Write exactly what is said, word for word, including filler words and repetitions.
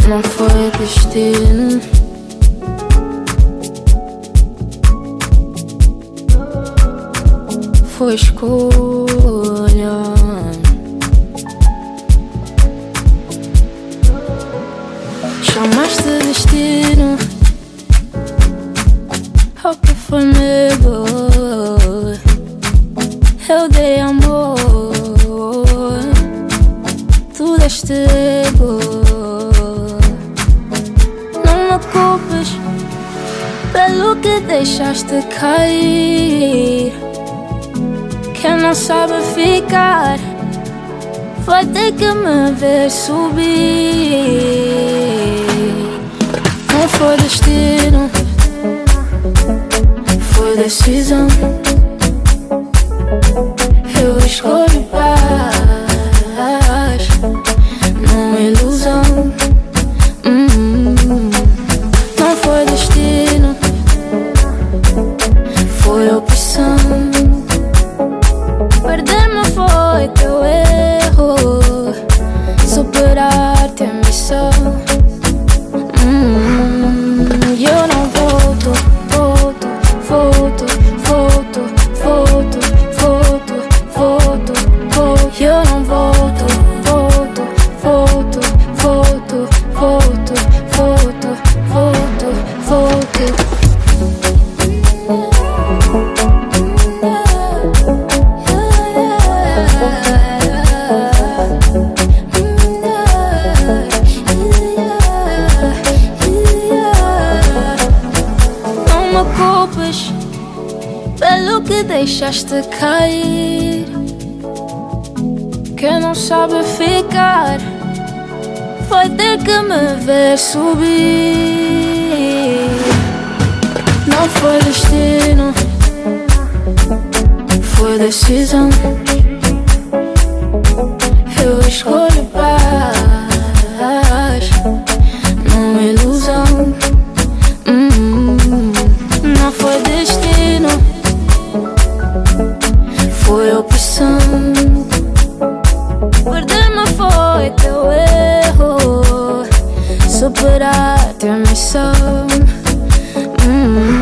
Não foi destino. Foi escolha. Chamaste destino ao que foi medo. Eu dei amor, tu deste ego. Não me culpes pelo que deixaste cair. Quem não sabe ficar vai ter que me ver subir. Não foi destino, foi decisão. Eu escolho paz, não ilusão. hum, Não foi destino, foi opção. Perder-me foi teu erro, superar-te é missão. hum, Eu não volto, volto, volto, volto, volto, volto, volto, volto. Eu não volto, volto, volto, volto, volto, volto, volto, volto. Não me culpes pelo que deixaste cair. Quem não sabe ficar vai ter que me ver subir. Não foi destino, foi decisão. Eu escolho paz, não ilusão. hum, Não foi destino, foi opção. Perder-me foi teu erro, superar-te é missão. hum,